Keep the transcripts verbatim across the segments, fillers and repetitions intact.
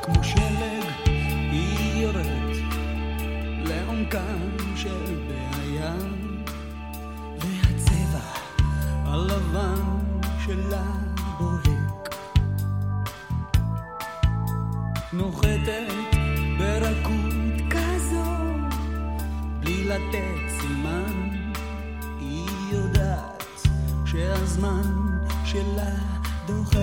כמו שלג היא יורד לעומקם של בעיה, והצבע הלבן שלה בוהק, נוחתת ברכות כזו בלי לתת סימן, היא יודעת שהזמן שלה דוחק,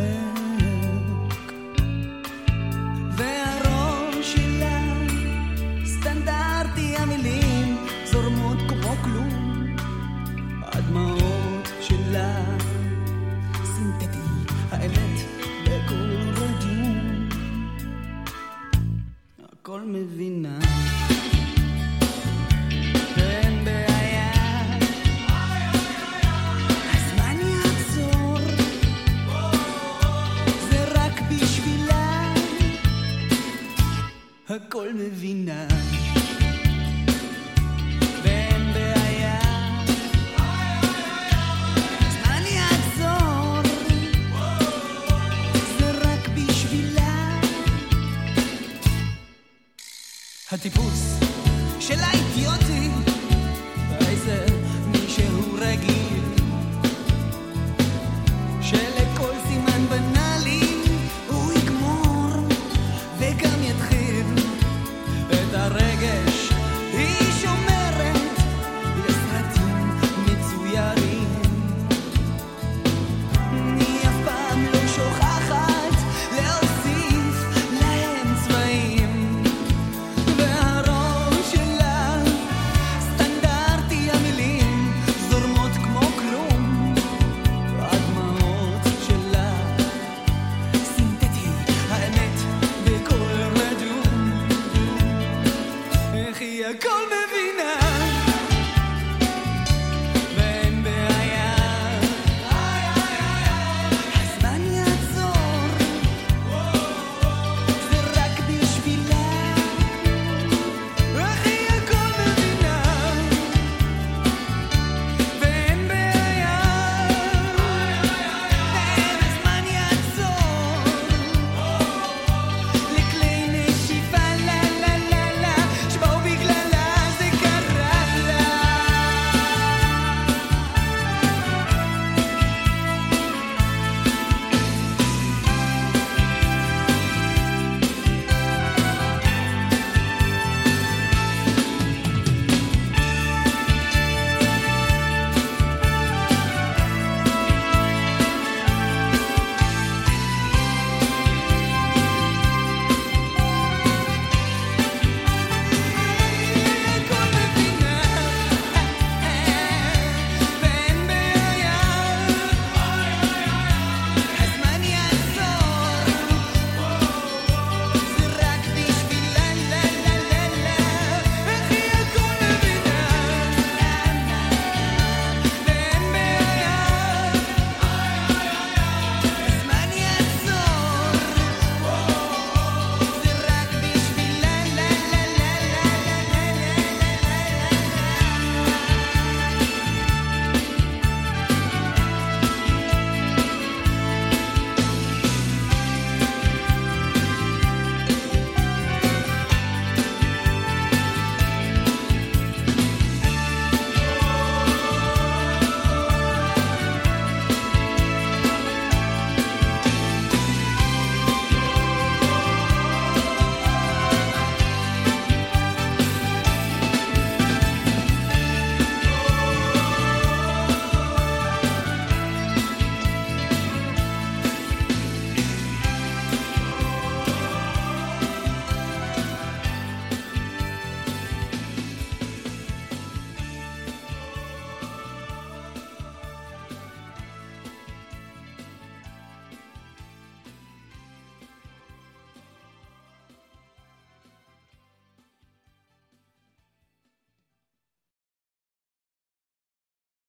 והראש שלה סטנדרטי, המילים זורמות כמו כלום, הדמעות שלה סינתטי, האמת בכל רדיום, הכל מבינה, אין בעיה, הזמן יעצור, זה רק בשבילה, הכל מבינה, ואין בעיה, הזמן יעצור, זה רק בשבילה, הטיפוס שלה